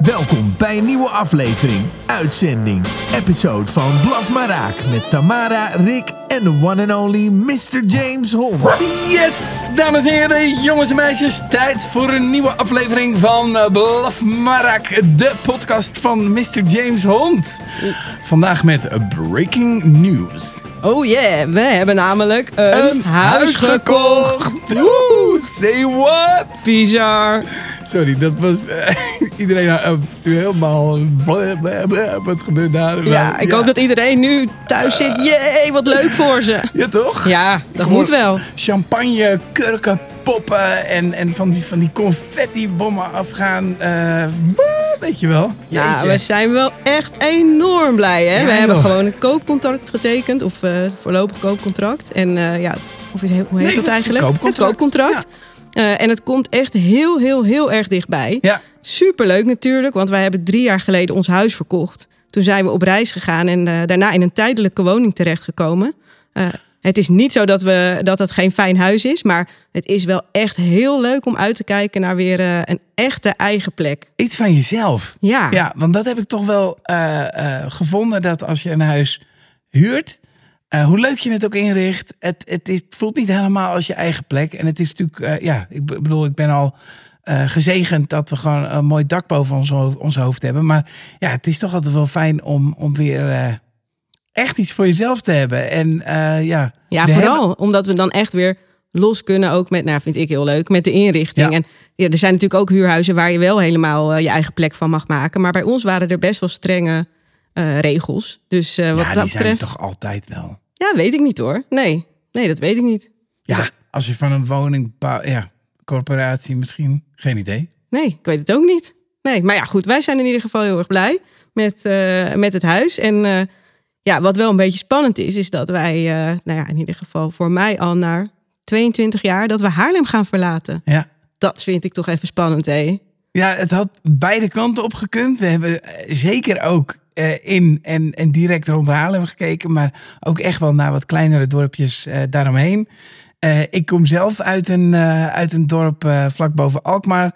Welkom bij een nieuwe aflevering, uitzending, episode van Blaf maar Raak met Tamara, Rick en de one and only Mr. James Hond. Yes, dames en heren, jongens en meisjes, tijd voor een nieuwe aflevering van Blaf maar Raak, de podcast van Mr. James Hond. Vandaag met breaking news. Oh yeah, we hebben namelijk een huis gekocht. Woe, say what? Bizar. Sorry, dat was iedereen nu helemaal wat gebeurt daar? Ja, ik hoop dat iedereen nu thuis zit. Jee, wat leuk voor ze. Ja, toch? Ja, dat moet wel. Champagne, kurken, poppen en van die confetti-bommen afgaan. Weet je wel. Ja, we zijn wel echt enorm blij, hè? Ja, we hebben joh. gewoon het koopcontract getekend, of voorlopig koopcontract. En hoe heet dat eigenlijk? Het koopcontract. En het komt echt heel erg dichtbij. Ja. Superleuk natuurlijk, want wij hebben 3 jaar geleden ons huis verkocht. Toen zijn we op reis gegaan en daarna in een tijdelijke woning terechtgekomen. Het is niet zo dat het geen fijn huis is, maar het is wel echt heel leuk om uit te kijken naar weer een echte eigen plek. Iets van jezelf. Ja. Ja, want dat heb ik toch wel gevonden, dat als je een huis huurt, hoe leuk je het ook inricht, het voelt niet helemaal als je eigen plek. En het is natuurlijk, ik bedoel, ik ben al gezegend dat we gewoon een mooi dak boven ons hoofd hebben. Maar ja, het is toch altijd wel fijn om weer echt iets voor jezelf te hebben. En Ja, vooral omdat we dan echt weer los kunnen ook met, vind ik heel leuk, met de inrichting. Ja. En ja, er zijn natuurlijk ook huurhuizen waar je wel helemaal je eigen plek van mag maken. Maar bij ons waren er best wel strenge regels. Dus wat dat die zijn betreft, toch altijd wel. ja, weet ik niet hoor. Nee, dat weet ik niet. Ja, als je van een woning, corporatie misschien, geen idee. Nee, ik weet het ook niet. Nee, maar ja, goed, wij zijn in ieder geval heel erg blij met het huis. En wat wel een beetje spannend is dat wij, in ieder geval voor mij al na 22 jaar, dat we Haarlem gaan verlaten. Ja. Dat vind ik toch even spannend, hè? Ja, het had beide kanten op gekund. We hebben zeker ook in en direct rond Haarlem gekeken, maar ook echt wel naar wat kleinere dorpjes daaromheen. Ik kom zelf uit een dorp vlak boven Alkmaar.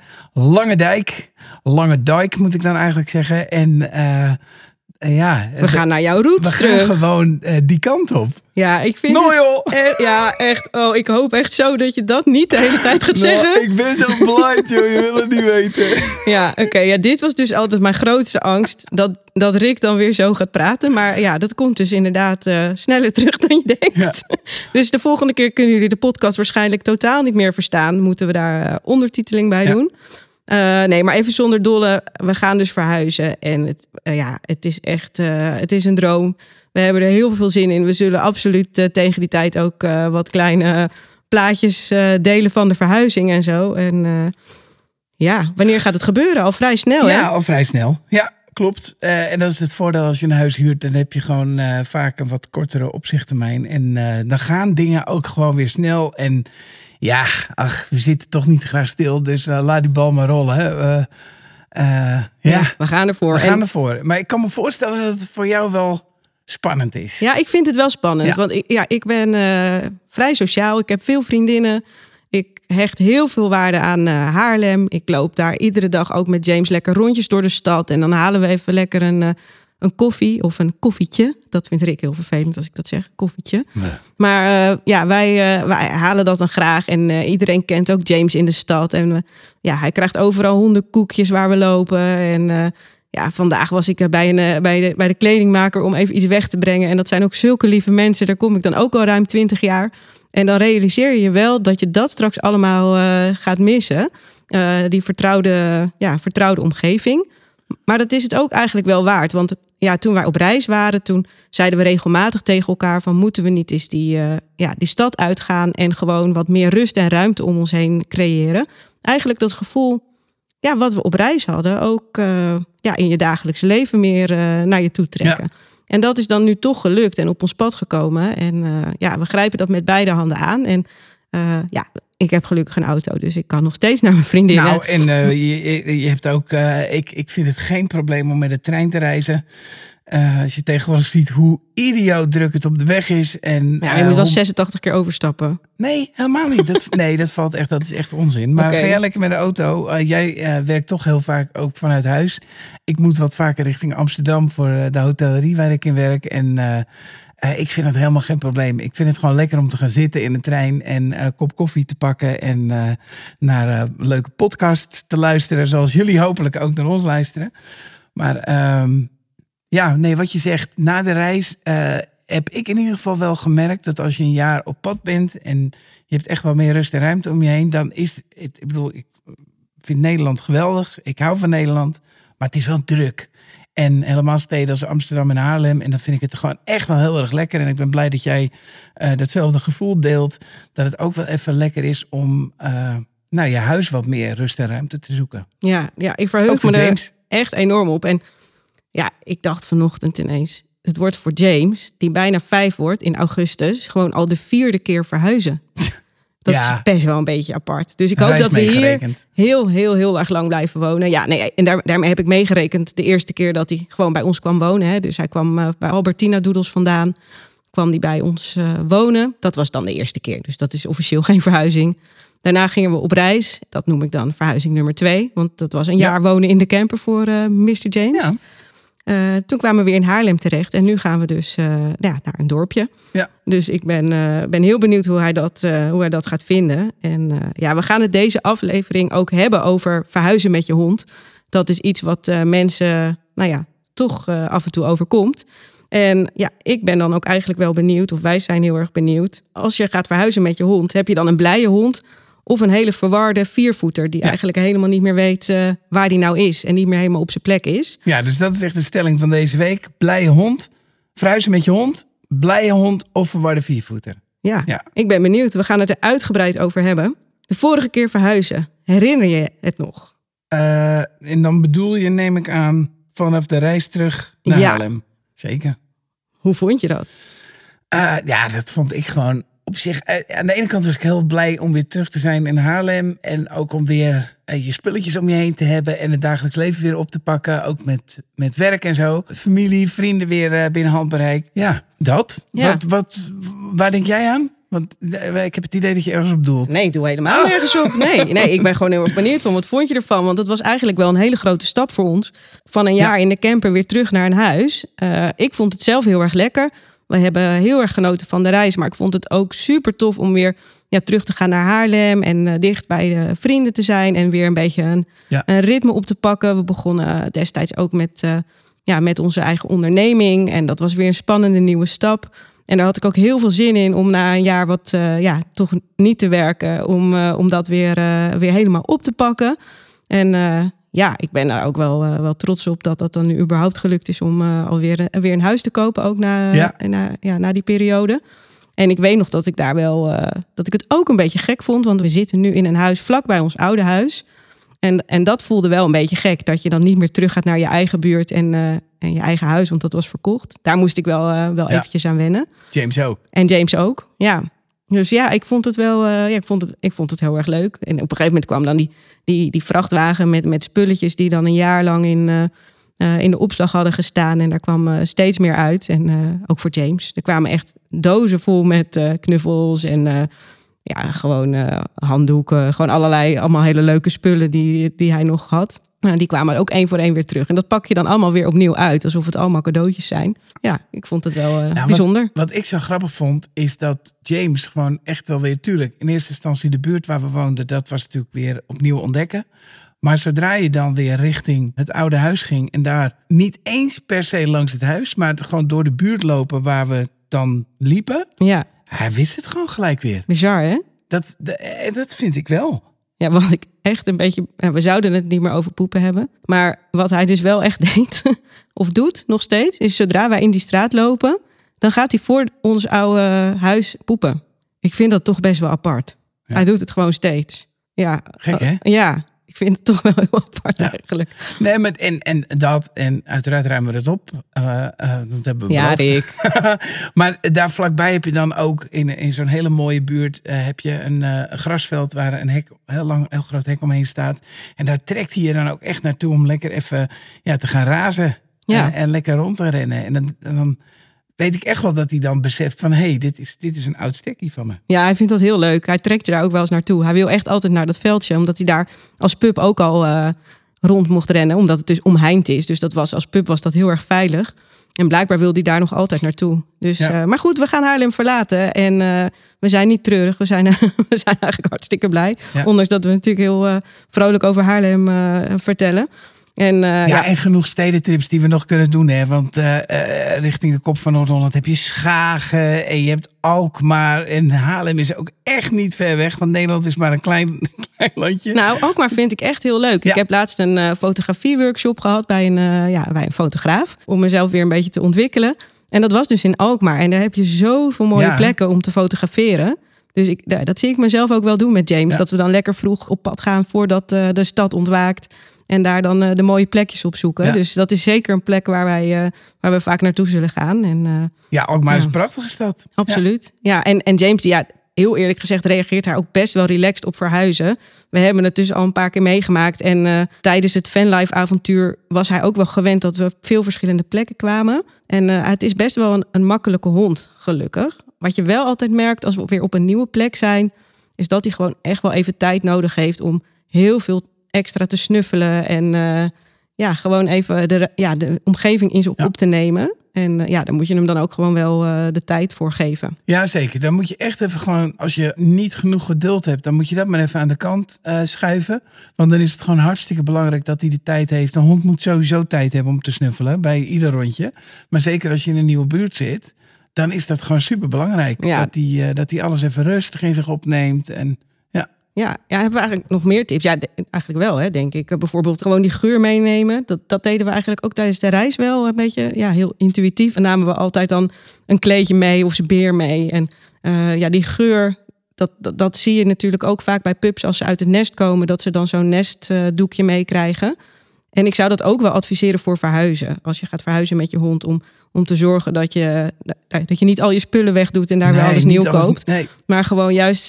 Lange Dijk moet ik dan eigenlijk zeggen. En we gaan naar jouw roots terug. We gaan gewoon die kant op. Ja, ik vind joh! echt. Oh, ik hoop echt zo dat je dat niet de hele tijd gaat zeggen. Ik ben zo blind, joh. Je wil het niet weten. Ja, oké. Ja, dit was dus altijd mijn grootste angst. Dat Rick dan weer zo gaat praten. Maar ja, dat komt dus inderdaad sneller terug dan je denkt. Ja. Dus de volgende keer kunnen jullie de podcast waarschijnlijk totaal niet meer verstaan. Moeten we daar ondertiteling bij doen. Nee, maar even zonder dolle. We gaan dus verhuizen. En het is echt het is een droom. We hebben er heel veel zin in. We zullen absoluut tegen die tijd ook wat kleine plaatjes delen van de verhuizing en zo. En wanneer gaat het gebeuren? Al vrij snel, hè? Ja, al vrij snel. Ja, klopt. En dat is het voordeel als je een huis huurt. Dan heb je gewoon vaak een wat kortere opzichttermijn. En dan gaan dingen ook gewoon weer snel. En ja, we zitten toch niet graag stil. Dus laat die bal maar rollen. Hè. We gaan ervoor. We gaan ervoor. Maar ik kan me voorstellen dat het voor jou wel spannend is. Ja, ik vind het wel spannend. Ja. Want ik ben vrij sociaal. Ik heb veel vriendinnen. Ik hecht heel veel waarde aan Haarlem. Ik loop daar iedere dag ook met James lekker rondjes door de stad. En dan halen we even lekker een koffie of een koffietje. Dat vindt Rick heel vervelend als ik dat zeg, koffietje. Nee. Maar wij halen dat dan graag. En iedereen kent ook James in de stad. En hij krijgt overal hondenkoekjes waar we lopen. En vandaag was ik bij de kledingmaker om even iets weg te brengen. En dat zijn ook zulke lieve mensen. Daar kom ik dan ook al ruim 20 jaar. En dan realiseer je wel dat je dat straks allemaal gaat missen. Die vertrouwde omgeving. Maar dat is het ook eigenlijk wel waard. Want toen wij op reis waren, toen zeiden we regelmatig tegen elkaar van moeten we niet eens die stad uitgaan en gewoon wat meer rust en ruimte om ons heen creëren. Eigenlijk dat gevoel wat we op reis hadden ook in je dagelijkse leven meer naar je toe trekken. Ja. En dat is dan nu toch gelukt en op ons pad gekomen. En we grijpen dat met beide handen aan. En ik heb gelukkig een auto, dus ik kan nog steeds naar mijn vriendinnen. Nou, en je hebt ook... Ik vind het geen probleem om met de trein te reizen. Als je tegenwoordig ziet hoe idioot druk het op de weg is. En, Ja, je moet wel 86 keer overstappen. Nee, helemaal niet. Dat is echt onzin. Maar ga jij lekker met de auto. Jij werkt toch heel vaak ook vanuit huis. Ik moet wat vaker richting Amsterdam voor de hotellerie waar ik in werk. En ik vind het helemaal geen probleem. Ik vind het gewoon lekker om te gaan zitten in de trein en een kop koffie te pakken. En naar leuke podcast te luisteren. Zoals jullie hopelijk ook naar ons luisteren. Maar... wat je zegt, na de reis heb ik in ieder geval wel gemerkt dat als je een jaar op pad bent en je hebt echt wel meer rust en ruimte om je heen, dan is het, ik vind Nederland geweldig. Ik hou van Nederland, maar het is wel druk. En helemaal steden als Amsterdam en Haarlem. En dan vind ik het gewoon echt wel heel erg lekker. En ik ben blij dat jij datzelfde gevoel deelt. Dat het ook wel even lekker is om je huis wat meer rust en ruimte te zoeken. Ja, ik verheug me er echt enorm op. En ja, ik dacht vanochtend ineens, het wordt voor James, die bijna 5 wordt in augustus, gewoon al de 4e keer verhuizen. Dat is best wel een beetje apart. Dus ik hoop dat we hier heel erg lang blijven wonen. Ja, nee, en daarmee heb ik meegerekend de eerste keer dat hij gewoon bij ons kwam wonen. Hè. Dus hij kwam bij Albertina Doedels vandaan, kwam hij bij ons wonen. Dat was dan de eerste keer, dus dat is officieel geen verhuizing. Daarna gingen we op reis. Dat noem ik dan verhuizing nummer 2. Want dat was een jaar wonen in de camper voor Mr. James. Ja. Toen kwamen we weer in Haarlem terecht. En nu gaan we dus naar een dorpje. Ja. Dus ik ben heel benieuwd hoe hij dat gaat vinden. En we gaan het deze aflevering ook hebben over verhuizen met je hond. Dat is iets wat mensen toch af en toe overkomt. En ja, ik ben dan ook eigenlijk wel benieuwd, of wij zijn heel erg benieuwd. Als je gaat verhuizen met je hond, heb je dan een blije hond of een hele verwarde viervoeter die eigenlijk helemaal niet meer weet waar die nou is en niet meer helemaal op zijn plek is. Ja, dus dat is echt de stelling van deze week. Blije hond, verhuizen met je hond, blije hond of verwarde viervoeter. Ja, ik ben benieuwd. We gaan het er uitgebreid over hebben. De vorige keer verhuizen, herinner je het nog? En dan bedoel je, neem ik aan, vanaf de reis terug naar Haarlem. Zeker. Hoe vond je dat? Dat vond ik gewoon op zich. Aan de ene kant was ik heel blij om weer terug te zijn in Haarlem. En ook om weer je spulletjes om je heen te hebben. En het dagelijks leven weer op te pakken. Ook met werk en zo. Familie, vrienden weer binnen handbereik. Ja, dat. Ja. Waar denk jij aan? Want ik heb het idee dat je ergens op doelt. Nee, ik doe helemaal nergens op. Nee, ik ben gewoon heel erg benieuwd van wat vond je ervan? Want het was eigenlijk wel een hele grote stap voor ons. Van een jaar in de camper weer terug naar een huis. Ik vond het zelf heel erg lekker. We hebben heel erg genoten van de reis. Maar ik vond het ook super tof om weer terug te gaan naar Haarlem. En dicht bij de vrienden te zijn. En weer een beetje een ritme op te pakken. We begonnen destijds ook met onze eigen onderneming. En dat was weer een spannende nieuwe stap. En daar had ik ook heel veel zin in om na een jaar toch niet te werken. Om dat weer helemaal op te pakken. En ik ben daar ook wel trots op dat dan nu überhaupt gelukt is om alweer weer een huis te kopen. Ook na die periode. En ik weet nog dat ik daar dat ik het ook een beetje gek vond. Want we zitten nu in een huis vlak bij ons oude huis. En dat voelde wel een beetje gek. Dat je dan niet meer terug gaat naar je eigen buurt en je eigen huis. Want dat was verkocht. Daar moest ik wel eventjes aan wennen. James ook. En James ook, ja. Dus ik vond het wel. Ik vond het heel erg leuk. En op een gegeven moment kwam dan die vrachtwagen met spulletjes die dan een jaar lang in de opslag hadden gestaan. En daar kwam steeds meer uit. En ook voor James. Er kwamen echt dozen vol met knuffels en gewoon handdoeken. Gewoon allemaal hele leuke spullen die hij nog had. Die kwamen ook 1 voor 1 weer terug. En dat pak je dan allemaal weer opnieuw uit. Alsof het allemaal cadeautjes zijn. Ja, ik vond het wel bijzonder. Wat ik zo grappig vond, is dat James gewoon echt wel weer... Tuurlijk, in eerste instantie de buurt waar we woonden... dat was natuurlijk weer opnieuw ontdekken. Maar zodra je dan weer richting het oude huis ging... en daar niet eens per se langs het huis... maar gewoon door de buurt lopen waar we dan liepen... Ja. Hij wist het gewoon gelijk weer. Bizar, hè? Dat vind ik wel. Ja, wat ik echt een beetje... we zouden het niet meer over poepen hebben. Maar wat hij dus wel echt deed, of doet nog steeds... is zodra wij in die straat lopen... dan gaat hij voor ons oude huis poepen. Ik vind dat toch best wel apart. Ja. Hij doet het gewoon steeds. Ja. Gek, hè? Ja, ik vind het toch wel heel apart eigenlijk. Nee, maar en uiteraard ruimen we het op. Dat hebben we Ja, beloofd. Rick. Maar daar vlakbij heb je dan ook in zo'n hele mooie buurt heb je een grasveld waar een hek, heel groot hek omheen staat. En daar trekt hij je dan ook echt naartoe om lekker even te gaan razen. Ja. En lekker rond te rennen. En dan weet ik echt wel dat hij dan beseft van dit is een oud stekkie van me. Ja, hij vindt dat heel leuk. Hij trekt je daar ook wel eens naartoe. Hij wil echt altijd naar dat veldje, omdat hij daar als pup ook al rond mocht rennen, omdat het dus omheind is. Dus als pup was dat heel erg veilig. En blijkbaar wil hij daar nog altijd naartoe. Dus, Ja. Maar goed, we gaan Haarlem verlaten. En we zijn niet treurig. We zijn eigenlijk hartstikke blij. Ja. Ondanks dat we natuurlijk heel vrolijk over Haarlem vertellen. En, En genoeg stedentrips die we nog kunnen doen. Hè? Want richting de kop van Noord-Holland heb je Schagen en je hebt Alkmaar. En Haarlem is ook echt niet ver weg. Want Nederland is maar een klein landje. Nou, Alkmaar vind ik echt heel leuk. Ja. Ik heb laatst een fotografieworkshop gehad bij een fotograaf. Om mezelf weer een beetje te ontwikkelen. En dat was dus in Alkmaar. En daar heb je zoveel mooie plekken om te fotograferen. Dus dat zie ik mezelf ook wel doen met James. Ja. Dat we dan lekker vroeg op pad gaan voordat de stad ontwaakt. En daar dan de mooie plekjes op zoeken. Ja. Dus dat is zeker een plek waar we vaak naartoe zullen gaan. En, Alkmaar is een prachtige stad. absoluut. Ja, en James, heel eerlijk gezegd, reageert daar ook best wel relaxed op verhuizen. We hebben het dus al een paar keer meegemaakt. En tijdens het fanlife avontuur was hij ook wel gewend dat we op veel verschillende plekken kwamen. En het is best wel een makkelijke hond, gelukkig. Wat je wel altijd merkt als we weer op een nieuwe plek zijn, is dat hij gewoon echt wel even tijd nodig heeft om heel veel extra te snuffelen en gewoon even de omgeving in zich op te nemen. En daar moet je hem dan ook gewoon wel de tijd voor geven. Ja, zeker. Dan moet je echt even gewoon, als je niet genoeg geduld hebt, dan moet je dat maar even aan de kant schuiven. Want dan is het gewoon hartstikke belangrijk dat hij de tijd heeft. Een hond moet sowieso tijd hebben om te snuffelen bij ieder rondje. Maar zeker als je in een nieuwe buurt zit, dan is dat gewoon super belangrijk. Ja. Dat hij alles even rustig in zich opneemt. En Ja, hebben we eigenlijk nog meer tips? Ja, eigenlijk wel, hè, denk ik. Bijvoorbeeld gewoon die geur meenemen. Dat deden we eigenlijk ook tijdens de reis wel een beetje heel intuïtief. En namen we altijd dan een kleedje mee of zijn beer mee. En die geur, dat zie je natuurlijk ook vaak bij pups als ze uit het nest komen. Dat ze dan zo'n nestdoekje meekrijgen. En ik zou dat ook wel adviseren voor verhuizen. Als je gaat verhuizen met je hond, om te zorgen dat je niet al je spullen wegdoet en daar weer alles nieuw koopt. Nee. Maar gewoon juist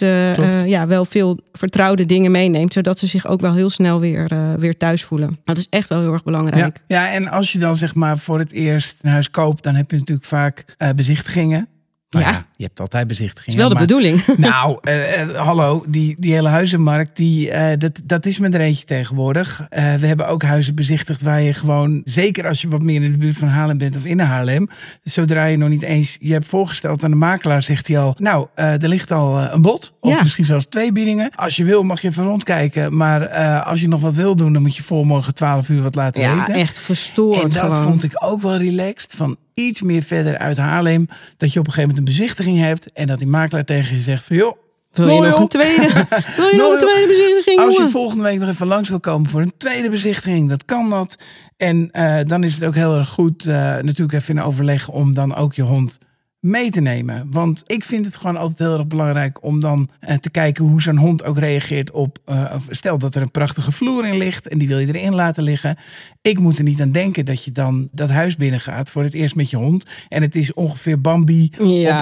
wel veel vertrouwde dingen meeneemt. Zodat ze zich ook wel heel snel weer thuis voelen. Dat is echt wel heel erg belangrijk. Ja, en als je dan zeg maar voor het eerst een huis koopt, dan heb je natuurlijk vaak bezichtigingen. Nou Ja. Je hebt altijd Dat bezichtigingen. is wel de bedoeling. Nou, hallo, die hele huizenmarkt, dat is met er eentje tegenwoordig. We hebben ook huizen bezichtigd waar je gewoon, zeker als je wat meer in de buurt van Haarlem bent of in Haarlem, zodra je nog niet eens je hebt voorgesteld aan de makelaar, zegt hij al, nou, er ligt al een bod. Of misschien zelfs 2 biedingen. Als je wil mag je even rondkijken, maar als je nog wat wil doen, dan moet je voor morgen 12 uur wat laten weten. Ja, echt gestoord. En dat gewoon. vond ik ook wel relaxed, van iets meer verder uit Haarlem, dat je op een gegeven moment een bezichtiging hebt en dat die makelaar tegen je zegt van joh, Wil je nog een tweede? Wil je nog een tweede bezichtiging? als je jongen? volgende week nog even langs wil komen voor een tweede bezichtiging, dat kan dat. En dan is het ook heel erg goed natuurlijk even in overleg om dan ook je hond mee te nemen. Want ik vind het gewoon altijd heel erg belangrijk om dan te kijken hoe zo'n hond ook reageert op, stel dat er een prachtige vloer in ligt en die wil je erin laten liggen. Ik moet er niet aan denken dat je dan dat huis binnengaat voor het eerst met je hond en het is ongeveer Bambi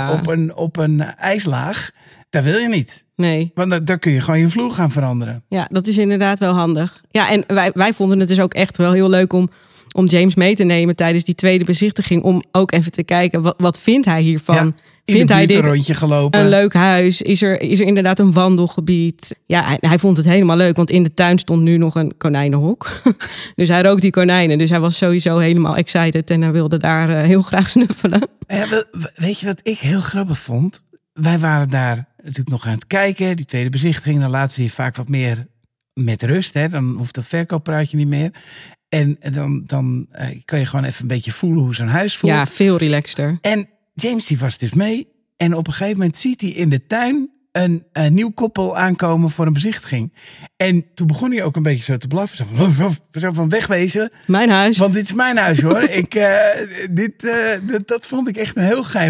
op een ijslaag. Dat wil je niet. Nee. Want daar kun je gewoon je vloer gaan veranderen. Ja, dat is inderdaad wel handig. Ja, en wij vonden het dus ook echt wel heel leuk om James mee te nemen tijdens die tweede bezichtiging. Om ook even te kijken, wat vindt hij hiervan? Ja, vindt hij dit een rondje gelopen? een leuk huis? Is er inderdaad een wandelgebied? Ja, hij vond het helemaal leuk, want in de tuin stond nu nog een konijnenhok. Dus hij rook die konijnen. Dus hij was sowieso helemaal excited en hij wilde daar heel graag snuffelen. Weet je wat ik heel grappig vond? Wij waren daar natuurlijk nog aan het kijken. Die tweede bezichtiging, dan laten ze je vaak wat meer met rust. Hè? Dan hoeft dat verkooppraatje niet meer. En dan kan je gewoon even een beetje voelen hoe zo'n huis voelt. Ja, veel relaxter. En James die was dus mee. En op een gegeven moment ziet hij in de tuin een nieuw koppel aankomen voor een bezichtiging. En toen begon hij ook een beetje zo te blaffen. Zo van wegwezen. Mijn huis. Want dit is mijn huis hoor. Dat vond ik echt een heel geinig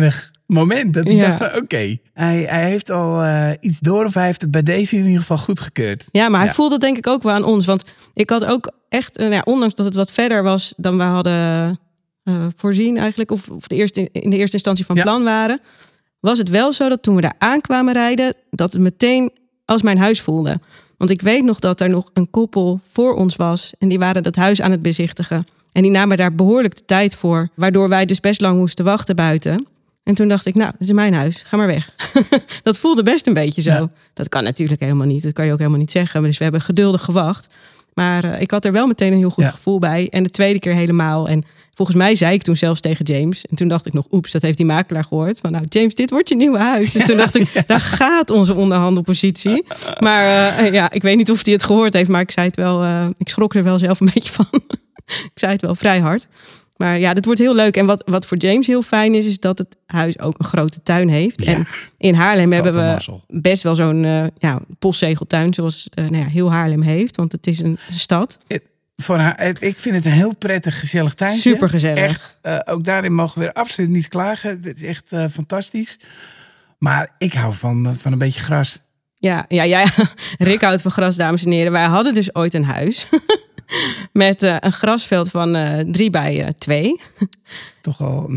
moment dat ik dacht van oké, hij heeft al iets door of hij heeft het bij deze in ieder geval goedgekeurd. Ja, maar hij voelde denk ik ook wel aan ons. Want ik had ook echt, ondanks dat het wat verder was dan we hadden voorzien eigenlijk, of in de eerste instantie van plan waren, was het wel zo dat toen we daar aankwamen rijden, dat het meteen als mijn huis voelde. Want ik weet nog dat er nog een koppel voor ons was en die waren dat huis aan het bezichtigen. En die namen daar behoorlijk de tijd voor, waardoor wij dus best lang moesten wachten buiten. En toen dacht ik, nou, dit is mijn huis, ga maar weg. Dat voelde best een beetje zo. Ja. Dat kan natuurlijk helemaal niet, dat kan je ook helemaal niet zeggen. Dus we hebben geduldig gewacht. Maar ik had er wel meteen een heel goed gevoel bij. En de tweede keer helemaal. En volgens mij zei ik toen zelfs tegen James. En toen dacht ik nog, oeps, dat heeft die makelaar gehoord. Van nou, James, dit wordt je nieuwe huis. Dus toen dacht ik, daar gaat onze onderhandelpositie. Maar ik weet niet of hij het gehoord heeft. Maar ik zei het wel, ik schrok er wel zelf een beetje van. Ik zei het wel vrij hard. Maar ja, dit wordt heel leuk. En wat voor James heel fijn is dat het huis ook een grote tuin heeft. Ja, en in Haarlem hebben we best wel zo'n postzegeltuin zoals heel Haarlem heeft. Want het is een stad. Ik vind het een heel prettig, gezellig tuintje. Super gezellig. Echt, ook daarin mogen we weer absoluut niet klagen. Het is echt fantastisch. Maar ik hou van een beetje gras. Ja, Rick houdt van gras, dames en heren. Wij hadden dus ooit een huis met een grasveld van 3 bij 2. Toch al,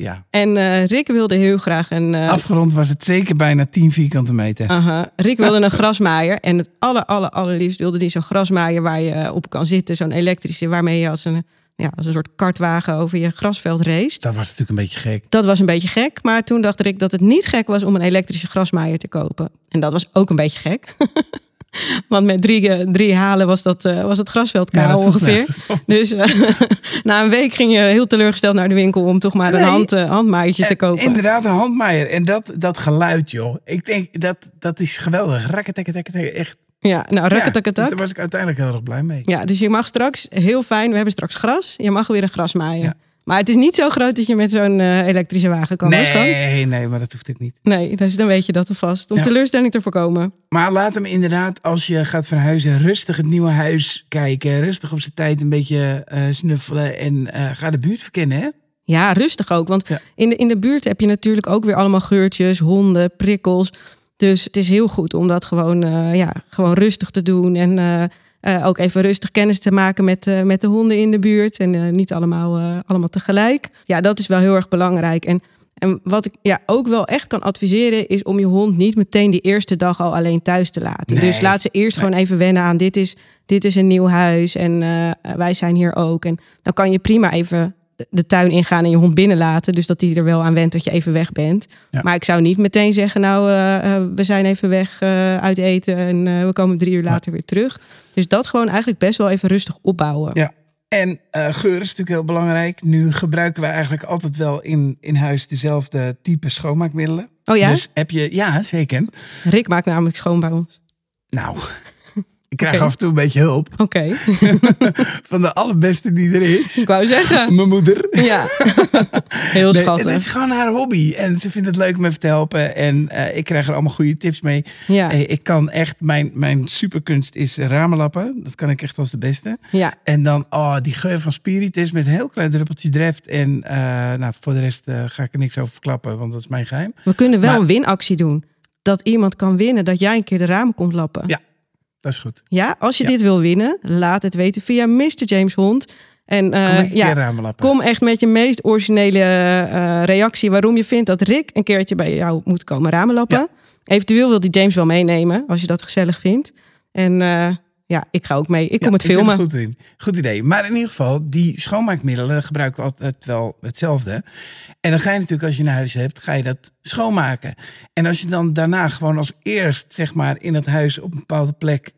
En Rick wilde heel graag een... Afgerond was het zeker bijna 10 vierkante meter. Rick wilde een grasmaaier. En het allerliefst wilde hij zo'n grasmaaier waar je op kan zitten. Zo'n elektrische, waarmee je als een soort kartwagen over je grasveld race. Dat was natuurlijk een beetje gek. Dat was een beetje gek. Maar toen dacht Rick dat het niet gek was om een elektrische grasmaaier te kopen. En dat was ook een beetje gek. Want met 3 halen was het grasveld kaal ongeveer. Dus na een week ging je heel teleurgesteld naar de winkel om toch maar een handmaaiertje te kopen. Inderdaad, een handmaaier. En dat geluid, joh. Ik denk, dat is geweldig. Rakketekketekketek, echt. Ja, nou, rakketekketek. Dus daar was ik uiteindelijk heel erg blij mee. Ja, dus je mag straks, heel fijn, we hebben straks gras. Je mag weer een grasmaaier. Ja. Maar het is niet zo groot dat je met zo'n elektrische wagen kan. Nee, maar dat hoeft ook niet. Nee, dus dan weet je dat alvast. Om teleurstelling te voorkomen. Maar laat hem inderdaad, als je gaat verhuizen, rustig het nieuwe huis kijken. Rustig op zijn tijd een beetje snuffelen. En ga de buurt verkennen, hè? Ja, rustig ook. Want in de buurt heb je natuurlijk ook weer allemaal geurtjes, honden, prikkels. Dus het is heel goed om dat gewoon rustig te doen. En ook even rustig kennis te maken met de honden in de buurt. En niet allemaal tegelijk. Ja, dat is wel heel erg belangrijk. En wat ik ook wel echt kan adviseren is om je hond niet meteen die eerste dag al alleen thuis te laten. Nee, dus laat ze eerst gewoon even wennen aan dit is een nieuw huis en wij zijn hier ook. En dan kan je prima even de tuin ingaan en je hond binnenlaten. Dus dat hij er wel aan went dat je even weg bent. Ja. Maar ik zou niet meteen zeggen, we zijn even weg uit eten en we komen 3 uur later weer terug. Dus dat gewoon eigenlijk best wel even rustig opbouwen. Ja. En geur is natuurlijk heel belangrijk. Nu gebruiken wij eigenlijk altijd wel in huis dezelfde type schoonmaakmiddelen. Oh ja? Dus heb je, ja, zeker. Rick maakt namelijk schoon bij ons. Nou, ik krijg af en toe een beetje hulp. Oké. Van de allerbeste die er is. Ik wou zeggen. Mijn moeder. Ja. Heel schattig. Het is gewoon haar hobby. En ze vindt het leuk me te helpen. En ik krijg er allemaal goede tips mee. Ja. Ik kan echt, mijn superkunst is ramenlappen. Dat kan ik echt als de beste. Ja. En dan die geur van spiritus met een heel klein druppeltje dreft. En voor de rest ga ik er niks over verklappen. Want dat is mijn geheim. We kunnen wel een winactie doen. Dat iemand kan winnen dat jij een keer de ramen komt lappen. Ja. Dat is goed. Ja, als je dit wil winnen, laat het weten via Mr. James Hond. En kom echt met je meest originele reactie waarom je vindt dat Rick een keertje bij jou moet komen ramenlappen. Ja. Eventueel wil die James wel meenemen, als je dat gezellig vindt. En ik ga ook mee. Ik kom het filmen. Goed idee. Maar in ieder geval, die schoonmaakmiddelen gebruiken we altijd wel hetzelfde. En dan ga je natuurlijk, als je een huis hebt, ga je dat schoonmaken. En als je dan daarna gewoon als eerst, zeg maar, in het huis op een bepaalde plek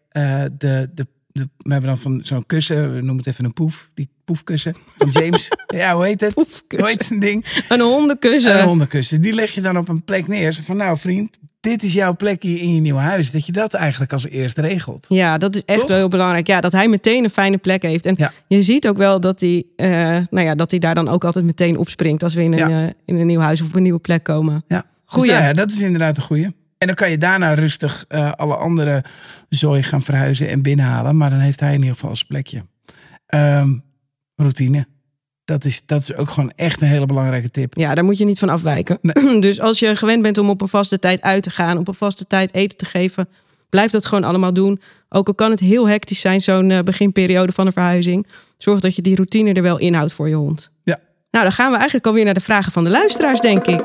we hebben dan van zo'n kussen, we noemen het even een poef, die poefkussen van James. Ja, hoe heet het? Poefkussen. Hoe heet zijn ding? Een hondenkussen. Een hondenkussen. Die leg je dan op een plek neer. Zo van, nou vriend, dit is jouw plekje in je nieuwe huis. Dat je dat eigenlijk als eerste regelt. Ja, dat is echt wel heel belangrijk. Ja, dat hij meteen een fijne plek heeft. En je ziet ook wel dat hij, dat hij daar dan ook altijd meteen opspringt als we in een nieuw huis of op een nieuwe plek komen. Ja, goeie. Dus dat is inderdaad een goeie. En dan kan je daarna rustig alle andere zooi gaan verhuizen en binnenhalen. Maar dan heeft hij in ieder geval zijn plekje. Routine. Dat is ook gewoon echt een hele belangrijke tip. Ja, daar moet je niet van afwijken. Nee. Dus als je gewend bent om op een vaste tijd uit te gaan, op een vaste tijd eten te geven, blijf dat gewoon allemaal doen. Ook al kan het heel hectisch zijn, zo'n beginperiode van een verhuizing. Zorg dat je die routine er wel inhoudt voor je hond. Ja. Nou, dan gaan we eigenlijk alweer naar de vragen van de luisteraars, denk ik.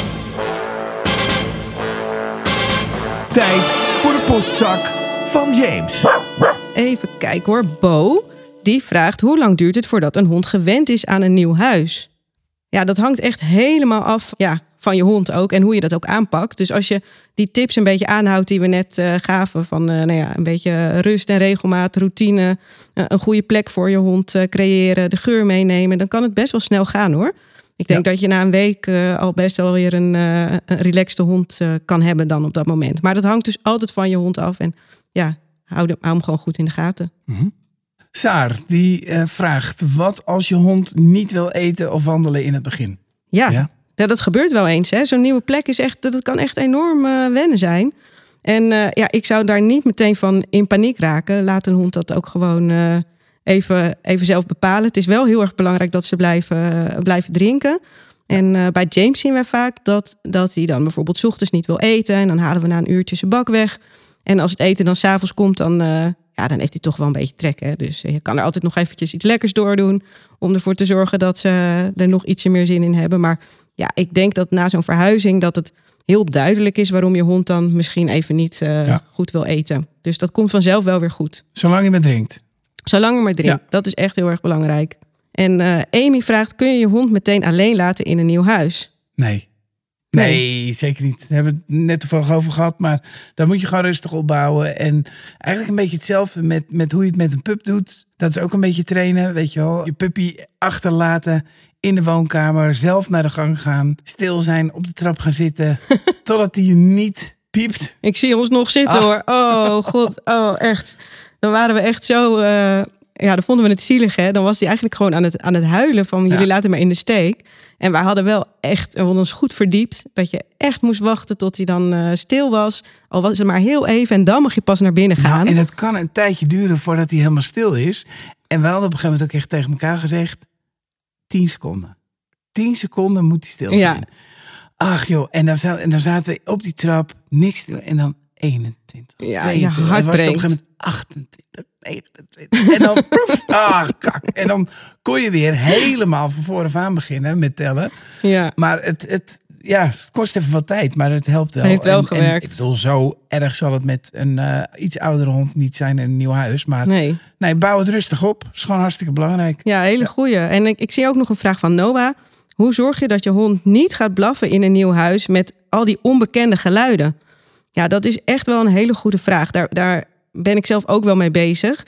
Tijd voor de postzak van James. Even kijken hoor. Bo, die vraagt: hoe lang duurt het voordat een hond gewend is aan een nieuw huis? Ja, dat hangt echt helemaal af van je hond ook en hoe je dat ook aanpakt. Dus als je die tips een beetje aanhoudt die we net gaven, van een beetje rust en regelmaat, routine, een goede plek voor je hond creëren, de geur meenemen, dan kan het best wel snel gaan hoor. Ik denk dat je na een week al best wel weer een relaxte hond kan hebben dan op dat moment. Maar dat hangt dus altijd van je hond af. En ja, hou hem gewoon goed in de gaten. Mm-hmm. Saar, die vraagt: wat als je hond niet wil eten of wandelen in het begin? Ja, dat gebeurt wel eens. Zo'n nieuwe plek is echt, dat kan echt enorm wennen zijn. En ik zou daar niet meteen van in paniek raken. Laat een hond dat ook gewoon even zelf bepalen. Het is wel heel erg belangrijk dat ze blijven drinken. En bij James zien wij vaak dat hij dan bijvoorbeeld 's ochtends niet wil eten. En dan halen we na een uurtje zijn bak weg. En als het eten dan 's avonds komt, dan heeft hij toch wel een beetje trek. Hè? Dus je kan er altijd nog eventjes iets lekkers doordoen om ervoor te zorgen dat ze er nog ietsje meer zin in hebben. Maar ja, ik denk dat na zo'n verhuizing dat het heel duidelijk is waarom je hond dan misschien even niet goed wil eten. Dus dat komt vanzelf wel weer goed. Zolang je maar drinkt. Zolang je maar drinkt. Ja. Dat is echt heel erg belangrijk. En Amy vraagt: kun je je hond meteen alleen laten in een nieuw huis? Nee, zeker niet. Daar hebben we het net toevallig over gehad. Maar daar moet je gewoon rustig opbouwen. En eigenlijk een beetje hetzelfde met hoe je het met een pup doet. Dat is ook een beetje trainen. Weet je wel, je puppy achterlaten in de woonkamer. Zelf naar de gang gaan. Stil zijn, op de trap gaan zitten. Totdat hij niet piept. Ik zie ons nog zitten hoor. Oh god, oh echt. Dan waren we echt zo... dan vonden we het zielig, hè. Dan was hij eigenlijk gewoon aan het huilen van jullie laten me in de steek. En wij hadden wel echt, we hadden ons goed verdiept, dat je echt moest wachten tot hij dan stil was. Al was het maar heel even en dan mag je pas naar binnen gaan. Nou, en het kan een tijdje duren voordat hij helemaal stil is. En wij hadden op een gegeven moment ook echt tegen elkaar gezegd: 10 seconden. 10 seconden moet hij stil zijn. Ja. Ach joh, en dan zaten we op die trap, niks te doen. En dan 21, 22, en was het op een gegeven moment 28, 29. En dan proef, kak. En dan kon je weer helemaal van vooraf aan beginnen met tellen. Ja. Maar het kost even wat tijd, maar het helpt wel. Het heeft wel gewerkt. En, ik bedoel, zo erg zal het met een iets oudere hond niet zijn in een nieuw huis. Maar nee, bouw het rustig op. Dat is gewoon hartstikke belangrijk. Ja, hele goeie. En ik zie ook nog een vraag van Noah. Hoe zorg je dat je hond niet gaat blaffen in een nieuw huis met al die onbekende geluiden? Ja, dat is echt wel een hele goede vraag. Daar ben ik zelf ook wel mee bezig.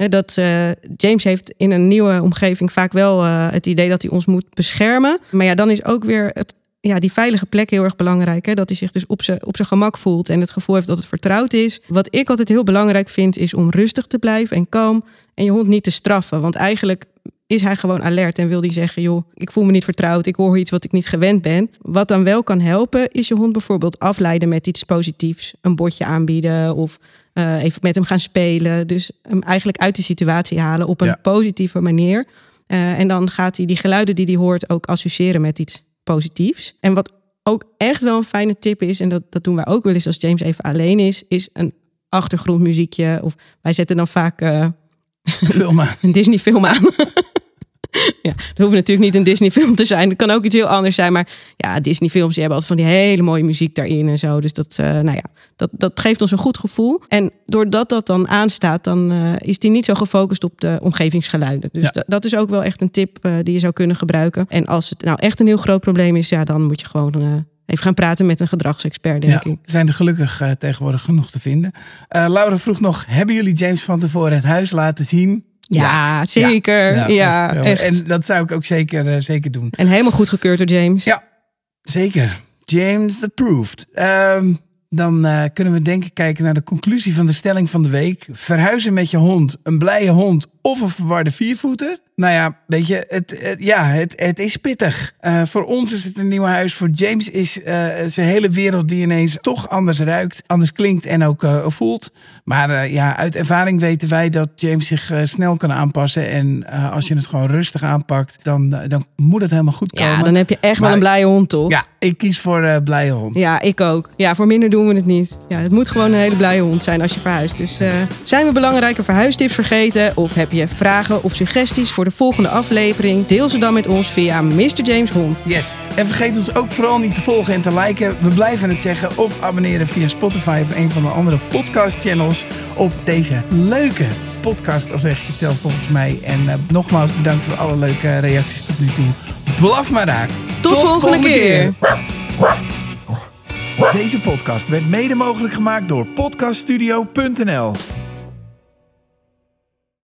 James heeft in een nieuwe omgeving vaak wel het idee dat hij ons moet beschermen. Maar ja, dan is ook weer die veilige plek heel erg belangrijk. Hè? Dat hij zich dus op zijn gemak voelt en het gevoel heeft dat het vertrouwd is. Wat ik altijd heel belangrijk vind, is om rustig te blijven en kalm. En je hond niet te straffen. Want eigenlijk is hij gewoon alert en wil hij zeggen: joh, ik voel me niet vertrouwd, ik hoor iets wat ik niet gewend ben. Wat dan wel kan helpen, is je hond bijvoorbeeld afleiden met iets positiefs. Een bordje aanbieden of even met hem gaan spelen. Dus hem eigenlijk uit de situatie halen op een positieve manier. En dan gaat hij die geluiden die hij hoort ook associëren met iets positiefs. En wat ook echt wel een fijne tip is, en dat doen wij ook wel eens als James even alleen is een achtergrondmuziekje. Of wij zetten dan vaak een Disney film aan. Ja, het hoeft natuurlijk niet een Disney film te zijn. Het kan ook iets heel anders zijn. Maar ja, Disney films die hebben altijd van die hele mooie muziek daarin en zo. Dus dat geeft ons een goed gevoel. En doordat dat dan aanstaat, dan is die niet zo gefocust op de omgevingsgeluiden. Dus dat is ook wel echt een tip die je zou kunnen gebruiken. En als het nou echt een heel groot probleem is, dan moet je gewoon even gaan praten met een gedragsexpert, denk ik. Er zijn er gelukkig tegenwoordig genoeg te vinden. Laura vroeg nog: hebben jullie James van tevoren het huis laten zien? Ja, zeker. Ja, echt. En dat zou ik ook zeker doen. En helemaal goedgekeurd door James. Ja, zeker. James approved. Dan kunnen we denk ik kijken naar de conclusie van de stelling van de week. Verhuizen met je hond, een blije hond of een verwarde viervoeter. Nou ja, weet je, het is pittig. Voor ons is het een nieuw huis. Voor James is zijn hele wereld die ineens toch anders ruikt, anders klinkt en ook voelt. Maar uit ervaring weten wij dat James zich snel kan aanpassen. En als je het gewoon rustig aanpakt, dan moet het helemaal goed komen. Ja, dan heb je echt wel een blije hond, toch? Ja, ik kies voor blije hond. Ja, ik ook. Ja, voor minder doen we het niet. Ja, het moet gewoon een hele blije hond zijn als je verhuist. Dus zijn we belangrijke verhuistips vergeten? Of heb je vragen of suggesties voor de volgende aflevering? Deel ze dan met ons via Mr. James Hond. Yes. En vergeet ons ook vooral niet te volgen en te liken. We blijven het zeggen. Of abonneren via Spotify of een van de andere podcast channels op deze leuke podcast. Al zeg je het zelf volgens mij. En nogmaals bedankt voor alle leuke reacties tot nu toe. Blaf maar raak. Tot volgende keer. Deze podcast werd mede mogelijk gemaakt door podcaststudio.nl.